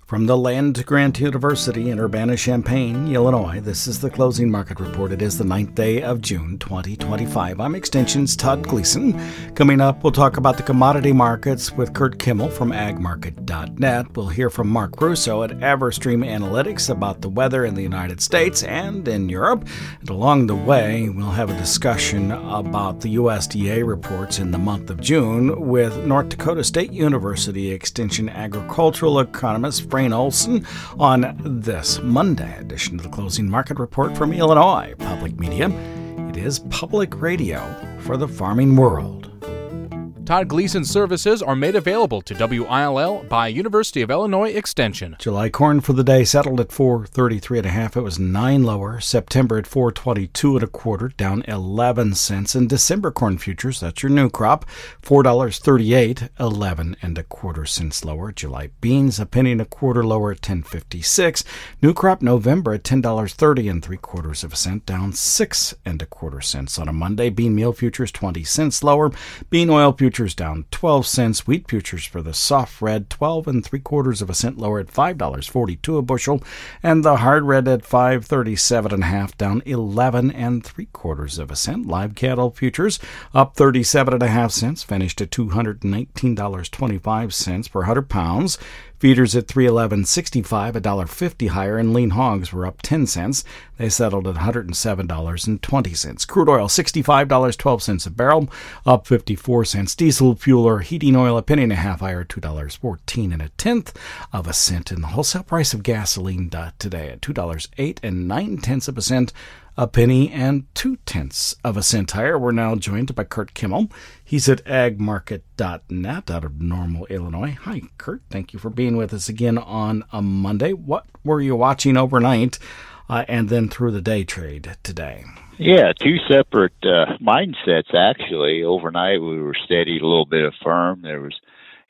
From the Land-Grant University in Urbana-Champaign, Illinois, this is the Closing Market Report. It is the 9th day of June, 2025. I'm Extension's Todd Gleason. Coming up, we'll talk about the commodity markets with Kurt Kimmel from agmarket.net. We'll hear from Mark Russo at Everstream Analytics about the weather in the United States and in Europe. And along the way, we'll have a discussion about the USDA reports in the month of June with North Dakota State University Extension agricultural economist Frayne Olson on this Monday edition of the Closing Market Report from Illinois Public Media. It is public radio for the farming world. Todd Gleason services are made available to WILL by University of Illinois Extension. July corn for the day settled at $4.33.5. It was 9 lower. September at $4.22.25, down 11 cents. And December corn futures, that's your new crop, $4.38, 11.25 cents lower. July beans, a penny and a quarter lower at $10.56. New crop November at $10.30 cent, down 6.25 cents on a Monday. Bean meal futures 20 cents lower. Bean oil futures down 12 cents. Wheat futures for the soft red 12.75 cent lower at $5.42 a bushel, and the hard red at $5.37.5, down 11.75 cent. Live cattle futures up 37.5 cents, finished at $219.25 per 100 pounds. Feeders at $311.65, $1.50 higher, and lean hogs were up 10 cents. They settled at $107.20. Crude oil, $65.12 a barrel, up 54 cents. Diesel fuel or heating oil, a penny and a half higher, $2.14 cent. And the wholesale price of gasoline today at $2.08 a penny and 0.2 cent higher. We're now joined by Kurt Kimmel. He's at agmarket.net out of Normal, Illinois. Hi, Kurt. Thank you for being with us again on a Monday. What were you watching overnight and then through the day trade today? Yeah, two separate mindsets, actually. Overnight, we were steady, a little bit of firm. There was,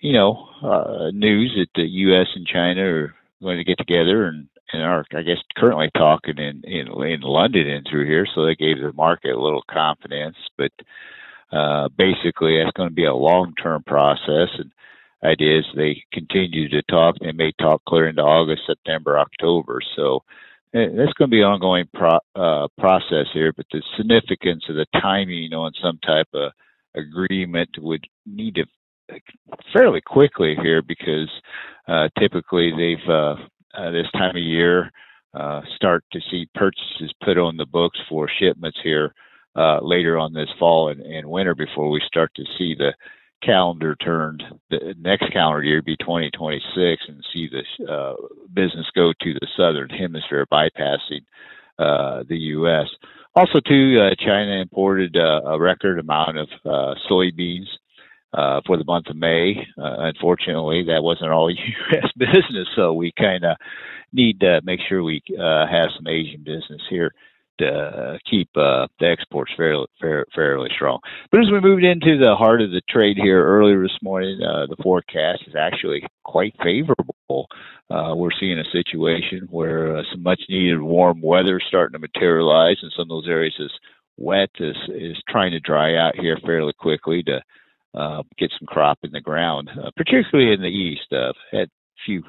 news that the U.S. and China are going to get together and are, I guess, currently talking in London and through here, so they gave the market a little confidence. But basically, that's going to be a long-term process, and ideas they continue to talk. They may talk clear into August, September, October. So that's going to be an ongoing process here. But the significance of the timing on some type of agreement would need to fairly quickly here, because typically they've this time of year start to see purchases put on the books for shipments here later on this fall and winter, before we start to see the calendar turned. The next calendar year be 2026, and see the business go to the southern hemisphere, bypassing the U.S. Also, too, China imported a record amount of soybeans for the month of May. Unfortunately, that wasn't all U.S. business, so we kind of need to make sure we have some Asian business here to keep the exports fairly strong. But as we moved into the heart of the trade here earlier this morning, the forecast is actually quite favorable. We're seeing a situation where some much-needed warm weather starting to materialize, and some of those areas is wet is trying to dry out here fairly quickly to get some crop in the ground, particularly in the east. I've had a few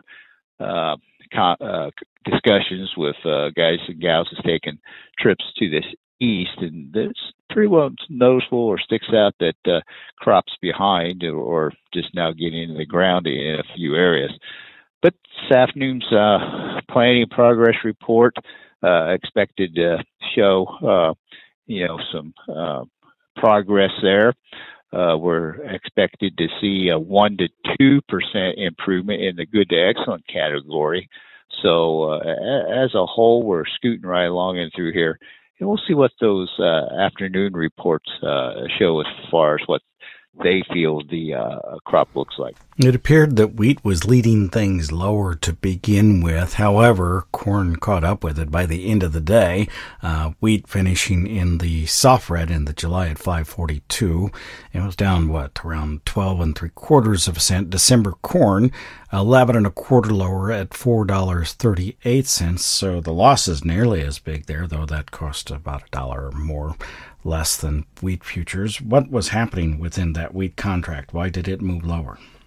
discussions with guys and gals that's taken trips to this east, and it's pretty well noticeable or sticks out that crops behind or just now getting into the ground in a few areas. But this afternoon's planting progress report expected to show some progress there. We're expected to see a 1 to 2% improvement in the good to excellent category. So as a whole, we're scooting right along in through here, and we'll see what those afternoon reports show as far as what they feel the crop looks like. It appeared that wheat was leading things lower to begin with. However, corn caught up with it by the end of the day. Wheat finishing in the soft red in the July at $5.42. It was down, around 12.75 cents. December corn, 11.25 lower at $4.38. So the loss is nearly as big there, though that cost about $1 or more less than wheat futures. What was happening within that wheat contract? Why did it move lower?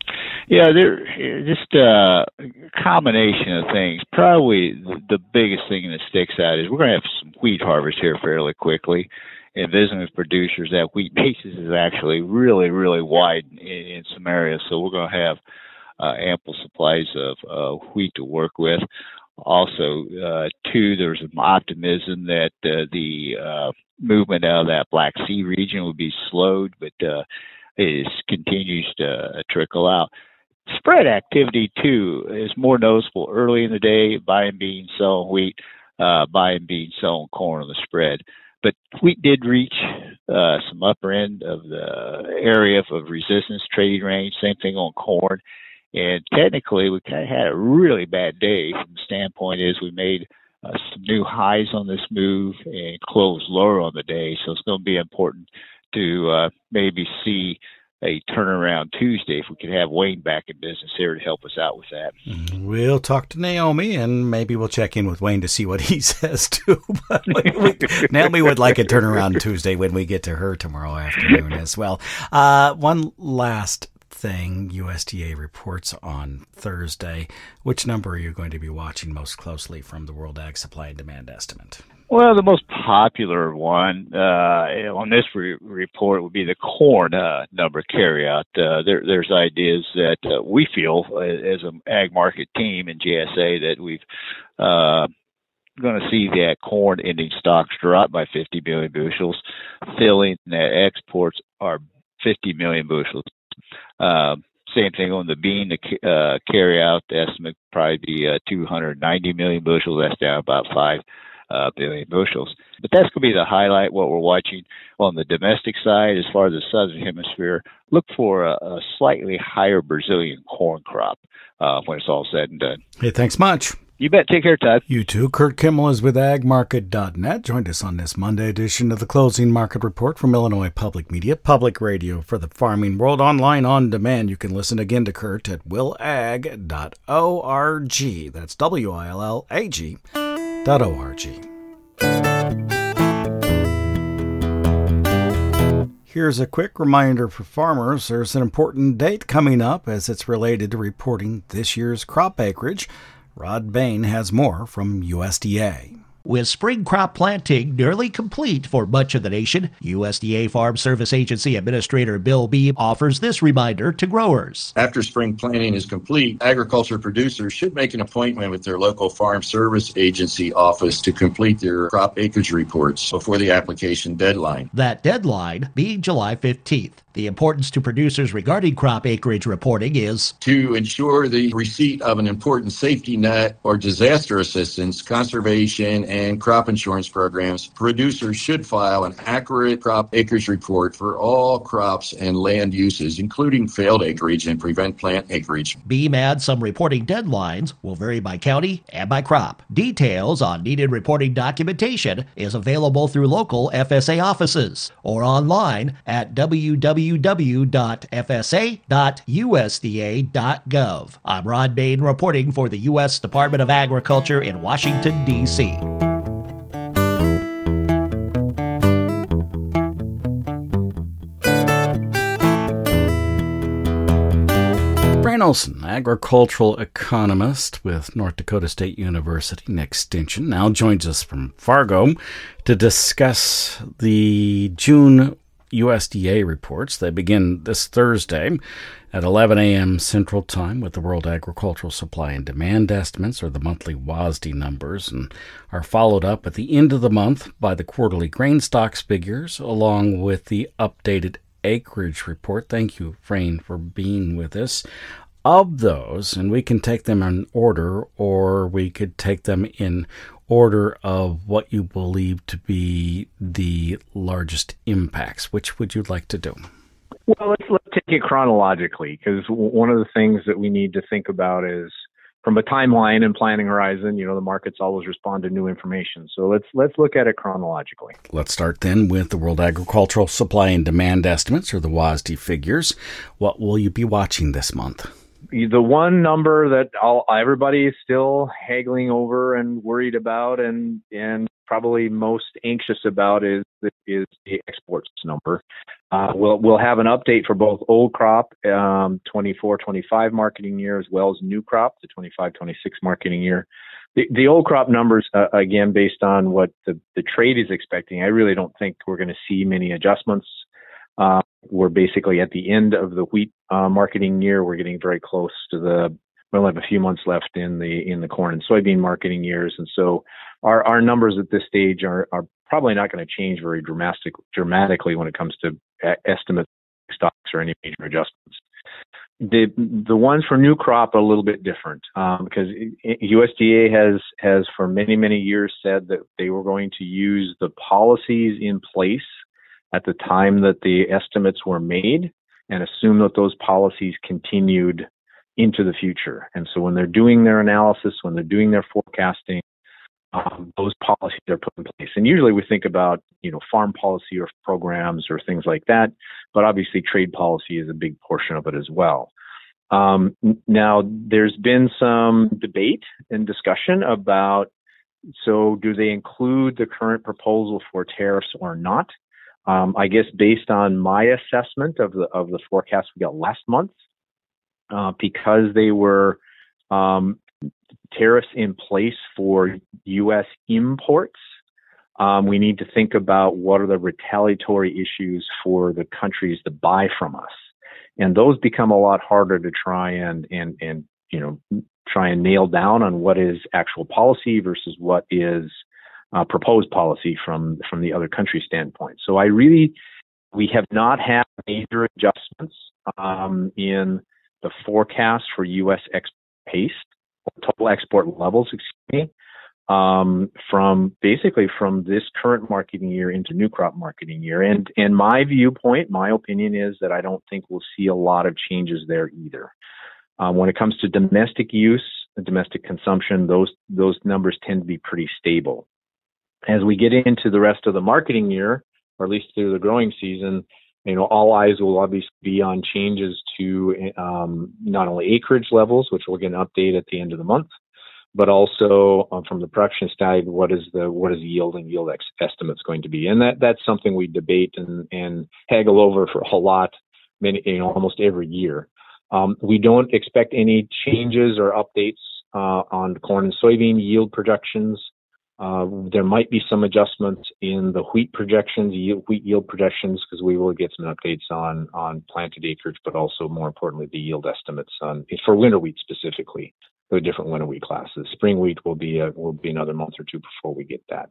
Yeah, they're just a combination of things. Probably the biggest thing that sticks out is we're going to have some wheat harvest here fairly quickly. And visiting with producers, that wheat basis is actually really, really wide in some areas. So we're going to have ample supplies of wheat to work with. Also, too, there's some optimism that the movement out of that Black Sea region will be slowed, but it continues to trickle out. Spread activity, too, is more noticeable early in the day, buying beans, selling wheat, buying beans, selling corn on the spread. But wheat did reach some upper end of the area of resistance trading range. Same thing on corn. And technically, we kind of had a really bad day from the standpoint is we made some new highs on this move and closed lower on the day. So it's going to be important to maybe see a turnaround Tuesday if we could have Wayne back in business here to help us out with that. We'll talk to Naomi, and maybe we'll check in with Wayne to see what he says, too. But Naomi would like a turnaround Tuesday when we get to her tomorrow afternoon as well. One last thing, USDA reports on Thursday. Which number are you going to be watching most closely from the World Ag Supply and Demand Estimate? Well, the most popular one on this report would be the corn number carryout. There's ideas that we feel as an ag market team in GSA that we've going to see that corn ending stocks drop by 50 million bushels, filling that exports are 50 million bushels. Same thing on the bean, the carryout estimate probably be 290 million bushels. That's down about 5 billion bushels. But that's going to be the highlight, what we're watching on the domestic side. As far as the southern hemisphere, look for a slightly higher Brazilian corn crop when it's all said and done. Hey, thanks much. You bet. Take care, Todd. You too. Kurt Kimmel is with agmarket.net. Joined us on this Monday edition of the Closing Market Report from Illinois Public Media, public radio for the farming world, online on demand. You can listen again to Kurt at willag.org. That's willag.org. Here's a quick reminder for farmers. There's an important date coming up as it's related to reporting this year's crop acreage. Rod Bain has more from USDA. With spring crop planting nearly complete for much of the nation, USDA Farm Service Agency Administrator Bill Beebe offers this reminder to growers. After spring planting is complete, agriculture producers should make an appointment with their local Farm Service Agency office to complete their crop acreage reports before the application deadline. That deadline being July 15th. The importance to producers regarding crop acreage reporting is to ensure the receipt of an important safety net or disaster assistance, conservation, and crop insurance programs. Producers should file an accurate crop acreage report for all crops and land uses, including failed acreage and prevent plant acreage. Beam adds some reporting deadlines will vary by county and by crop. Details on needed reporting documentation is available through local FSA offices or online at www.fsa.usda.gov. I'm Rod Bain reporting for the U.S. Department of Agriculture in Washington, D.C. Brian Olson, agricultural economist with North Dakota State University and Extension, now joins us from Fargo to discuss the June USDA reports. They begin this Thursday at 11 a.m. Central Time with the World Agricultural Supply and Demand Estimates, or the monthly WASDE numbers, and are followed up at the end of the month by the quarterly grain stocks figures, along with the updated acreage report. Thank you, Frayne, for being with us. Of those, and we can take them in order, or we could take them in order of what you believe to be the largest impacts. Which would you like to do? Well, let's take it chronologically, because one of the things that we need to think about is from a timeline and planning horizon. The markets always respond to new information. So let's look at it chronologically. Let's start then with the World Agricultural Supply and Demand Estimates, or the WASDE figures. What will you be watching this month? The one number that everybody is still haggling over and worried about and probably most anxious about is the exports number. We'll have an update for both old crop 24-25 marketing year as well as new crop, the 25-26 marketing year. The old crop numbers, again, based on what the trade is expecting, I really don't think we're going to see many adjustments. We're basically at the end of the wheat marketing year. We're getting very close to we'll have a few months left in the corn and soybean marketing years. And so our numbers at this stage are probably not going to change very dramatically when it comes to estimates, stocks, or any major adjustments. The ones for new crop are a little bit different because USDA has for many years said that they were going to use the policies in place at the time that the estimates were made and assume that those policies continued into the future. And so when they're doing their analysis, when they're doing their forecasting, those policies are put in place. And usually we think about, farm policy or programs or things like that, but obviously trade policy is a big portion of it as well. Now, there's been some debate and discussion about, so do they include the current proposal for tariffs or not? I guess based on my assessment of the forecast we got last month, because they were tariffs in place for U.S. imports, we need to think about what are the retaliatory issues for the countries that buy from us, and those become a lot harder to try and nail down on what is actual policy versus what is proposed policy from the other country standpoint. So we have not had major adjustments in the forecast for U.S. export pace, or total export levels, from this current marketing year into new crop marketing year. And my viewpoint, my opinion is that I don't think we'll see a lot of changes there either. When it comes to domestic use, domestic consumption, those numbers tend to be pretty stable. As we get into the rest of the marketing year, or at least through the growing season, all eyes will obviously be on changes to not only acreage levels, which we'll get an update at the end of the month, but also from the production side, what is yield and yield estimates going to be? And that's something we debate and haggle over for a lot, almost every year. We don't expect any changes or updates on corn and soybean yield projections. There might be some adjustments in the wheat projections, wheat yield projections, because we will get some updates on planted acreage, but also more importantly, the yield estimates for winter wheat specifically, the different winter wheat classes. Spring wheat will be another month or two before we get that.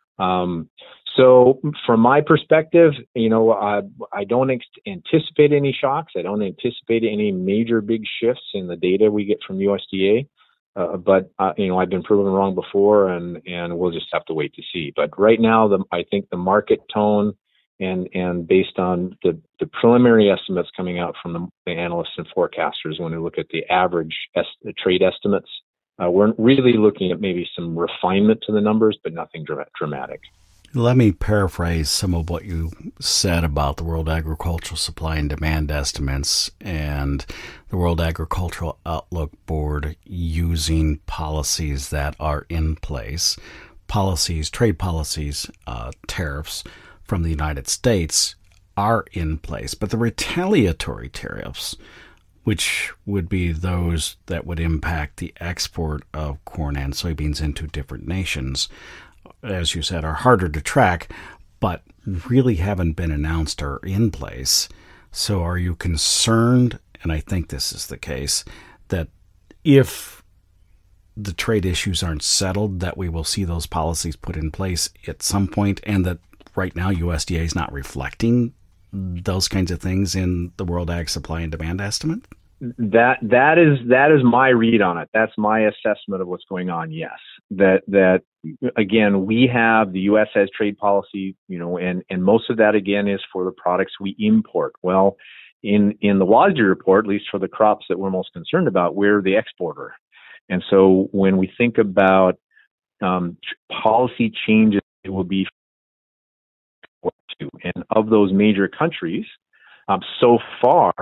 So from my perspective, I don't anticipate any shocks. I don't anticipate any major big shifts in the data we get from USDA. But I've been proven wrong before, and we'll just have to wait to see. But right now, I think the market tone and based on the preliminary estimates coming out from the analysts and forecasters, when we look at the average trade estimates, we're really looking at maybe some refinement to the numbers, but nothing dramatic. Let me paraphrase some of what you said about the World Agricultural Supply and Demand estimates and the World Agricultural Outlook Board using policies that are in place, trade policies, tariffs from the United States are in place, but the retaliatory tariffs, which would be those that would impact the export of corn and soybeans into different nations, as you said, are harder to track, but really haven't been announced or in place. So are you concerned, and I think this is the case, that if the trade issues aren't settled, that we will see those policies put in place at some point, and that right now USDA is not reflecting those kinds of things in the World Ag Supply and Demand estimate? That is my read on it. That's my assessment of what's going on. Yes, that again, we have the U.S. has trade policy, and most of that again is for the products we import. Well, in the WASDE report, at least for the crops that we're most concerned about, we're the exporter, and so when we think about policy changes, it will be and of those major countries, so far.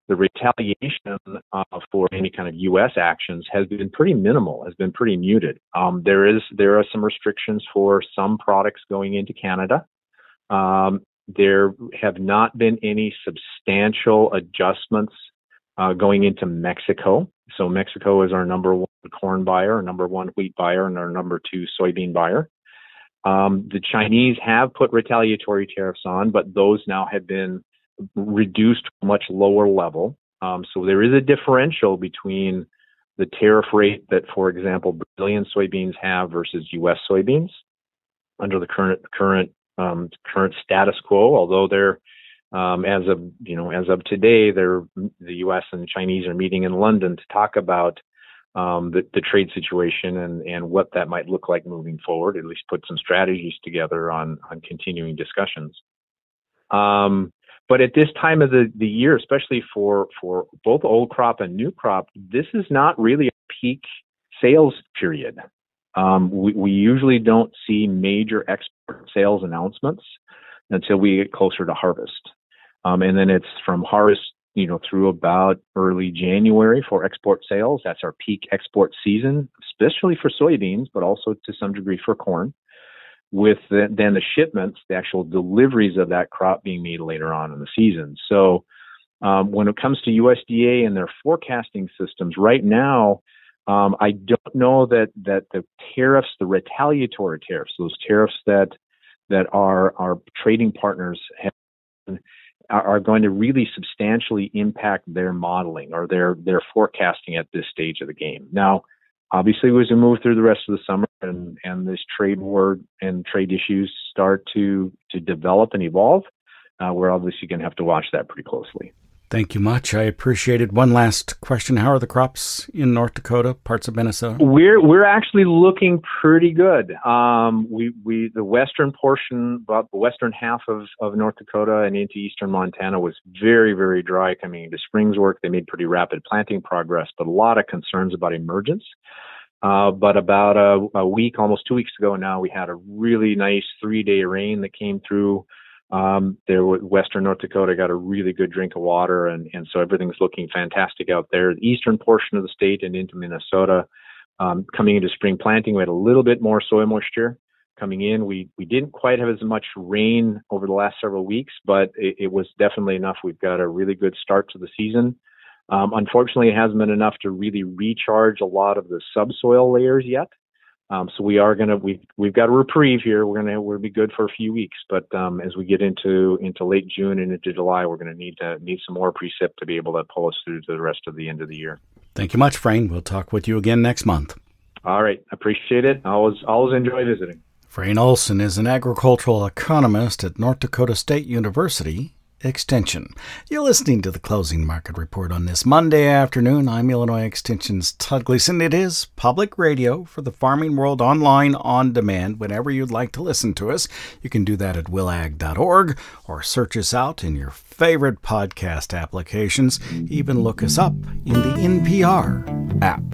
the retaliation for any kind of U.S. actions has been pretty minimal, has been pretty muted. There are some restrictions for some products going into Canada. There have not been any substantial adjustments going into Mexico. So Mexico is our number one corn buyer, our number one wheat buyer, and our number two soybean buyer. The Chinese have put retaliatory tariffs on, but those now have been reduced to a much lower level. So there is a differential between the tariff rate that, for example, Brazilian soybeans have versus U.S. soybeans under the current status quo. Although they're as of today, the U.S. and Chinese are meeting in London to talk about the trade situation and what that might look like moving forward. At least put some strategies together on continuing discussions. But at this time of the year, especially for both old crop and new crop, this is not really a peak sales period. We usually don't see major export sales announcements until we get closer to harvest. And then it's from harvest, through about early January for export sales. That's our peak export season, especially for soybeans, but also to some degree for corn, with then the shipments, the actual deliveries of that crop being made later on in the season. So when it comes to USDA and their forecasting systems, right now, I don't know that the tariffs, the retaliatory tariffs, those tariffs that our trading partners have, are going to really substantially impact their modeling or their forecasting at this stage of the game. Now, obviously, as we move through the rest of the summer and this trade war and trade issues start to develop and evolve, we're obviously going to have to watch that pretty closely. Thank you much. I appreciate it. One last question. How are the crops in North Dakota, parts of Minnesota? We're actually looking pretty good. The western portion, about the western half of North Dakota and into eastern Montana was very, very dry coming into spring's work. They made pretty rapid planting progress, but a lot of concerns about emergence. But about a week, almost 2 weeks ago now, we had a really nice 3-day rain that came through. Western North Dakota got a really good drink of water, and so everything's looking fantastic out there. The eastern portion of the state and into Minnesota, coming into spring planting, we had a little bit more soil moisture coming in. We didn't quite have as much rain over the last several weeks, but it was definitely enough. We've got a really good start to the season. Unfortunately, it hasn't been enough to really recharge a lot of the subsoil layers yet. So we've got a reprieve here. We'll be good for a few weeks, but as we get into late June and into July, we're going to need some more precip to be able to pull us through to the rest of the end of the year. Thank you much, Frayne. We'll talk with you again next month. All right, appreciate it. Always enjoy visiting. Frayne Olson is an agricultural economist at North Dakota State University Extension. You're listening to the Closing Market Report on this Monday afternoon. I'm Illinois Extension's Todd Gleason. It is public radio for the farming world, online, on demand. Whenever you'd like to listen to us, you can do that at willag.org or search us out in your favorite podcast applications. Even look us up in the NPR app.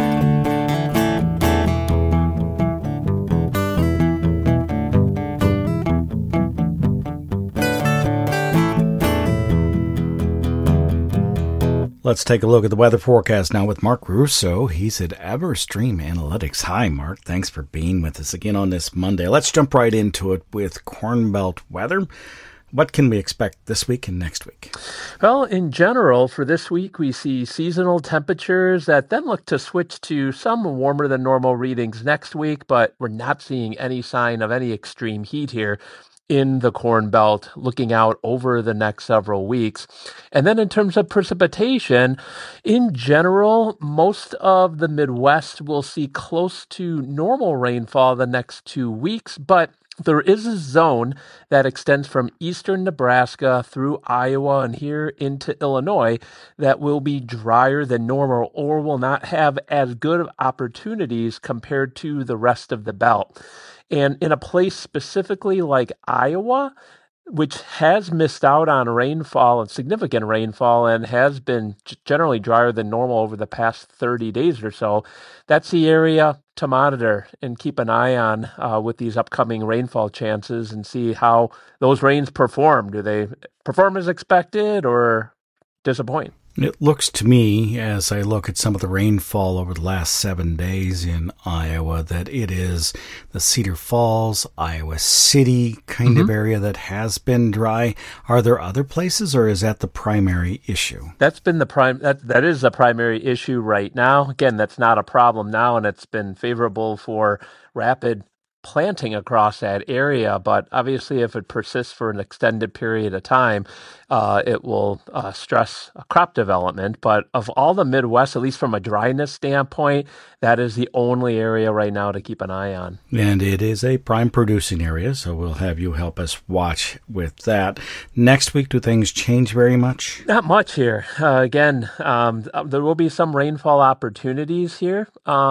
Let's take a look at the weather forecast now with Mark Russo. He's at Everstream Analytics. Hi, Mark. Thanks for being with us again on this Monday. Let's jump right into it with Corn Belt weather. What can we expect this week and next week? Well, in general, for this week, we see seasonal temperatures that then look to switch to some warmer than normal readings next week, but we're not seeing any sign of any extreme heat here in the Corn Belt looking out over the next several weeks. And then in terms of precipitation, in general, most of the Midwest will see close to normal rainfall the next 2 weeks, but there is a zone that extends from eastern Nebraska through Iowa and here into Illinois that will be drier than normal or will not have as good of opportunities compared to the rest of the belt. And in a place specifically like Iowa, which has missed out on rainfall and significant rainfall and has been generally drier than normal over the past 30 days or so, that's the area to monitor and keep an eye on with these upcoming rainfall chances and see how those rains perform. Do they perform as expected or disappoint? It looks to me, as I look at some of the rainfall over the last 7 days in Iowa, that it is the Cedar Falls, Iowa City kind of area that has been dry. Are there other places, or is that the primary issue? That's been that is the primary issue right now. Again, that's not a problem now, and it's been favorable for rapid planting across that area, but obviously if it persists for an extended period of time, it will stress crop development. But of all the Midwest, at least from a dryness standpoint, that is the only area right now to keep an eye on. And it is a prime producing area, so we'll have you help us watch with that. Next week, do things change very much? Not much here. Again, there will be some rainfall opportunities here,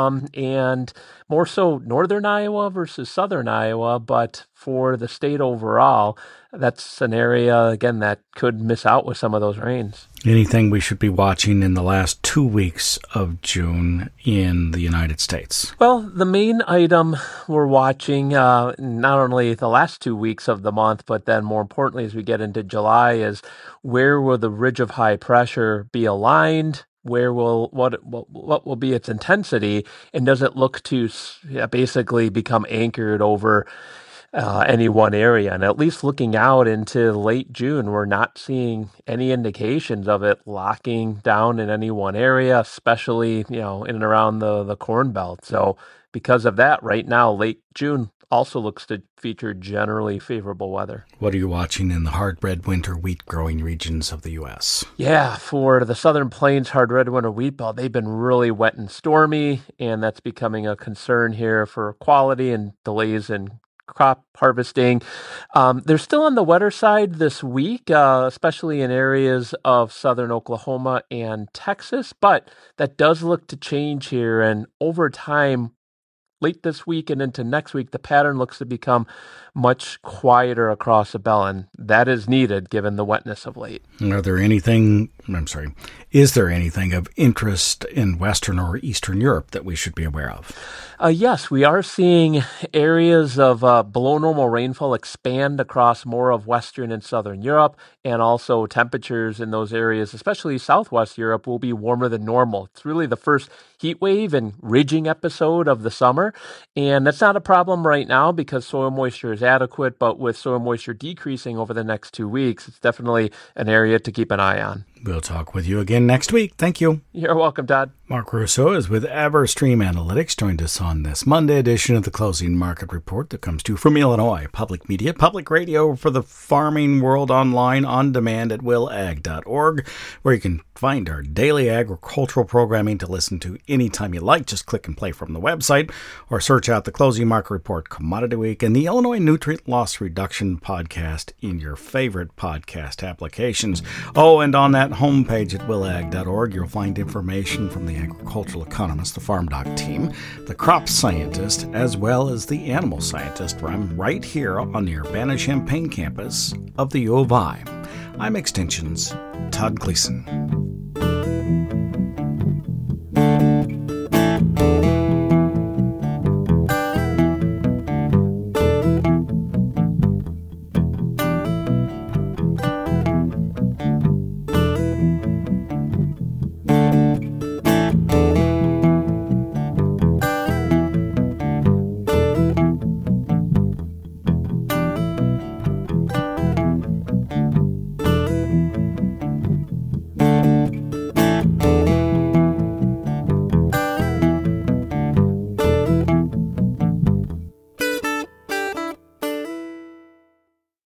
and more so northern Iowa versus southern Iowa, but for the state overall, that's an area, again, that could miss out with some of those rains. Anything we should be watching in the last 2 weeks of June in the United States? Well, the main item we're watching, not only the last 2 weeks of the month, but then more importantly, as we get into July, is where will the ridge of high pressure be aligned? Where will what will be its intensity, and does it look to basically become anchored over any one area? And at least looking out into late June, we're not seeing any indications of it locking down in any one area, especially in and around the Corn Belt. So because of that, right now, late June also looks to feature generally favorable weather. What are you watching in the hard red winter wheat growing regions of the U.S.? Yeah, for the Southern Plains hard red winter wheat belt, they've been really wet and stormy, and that's becoming a concern here for quality and delays in crop harvesting. They're still on the wetter side this week, especially in areas of southern Oklahoma and Texas, but that does look to change here, and over time, late this week and into next week, the pattern looks to become much quieter across the belt, and that is needed given the wetness of late. Is there anything of interest in Western or Eastern Europe that we should be aware of? Yes, we are seeing areas of below normal rainfall expand across more of Western and Southern Europe, and also temperatures in those areas, especially Southwest Europe, will be warmer than normal. It's really the first heat wave and ridging episode of the summer, and that's not a problem right now because soil moisture is adequate, but with soil moisture decreasing over the next 2 weeks, it's definitely an area to keep an eye on. We'll talk with you again next week. Thank you. You're welcome, Todd. Mark Russo is with Everstream Analytics, joined us on this Monday edition of the Closing Market Report that comes to you from Illinois Public Media, public radio for the farming world, online, on demand at willag.org, where you can find our daily agricultural programming to listen to anytime you like. Just click and play from the website or search out the Closing Market Report Commodity Week and the Illinois Nutrient Loss Reduction podcast in your favorite podcast applications. Oh, and on that homepage at willag.org, you'll find information from the agricultural economist, the Farm Doc team, the crop scientist, as well as the animal scientist. I'm right here on the Urbana-Champaign campus of the U of I. I'm Extension's Todd Gleason.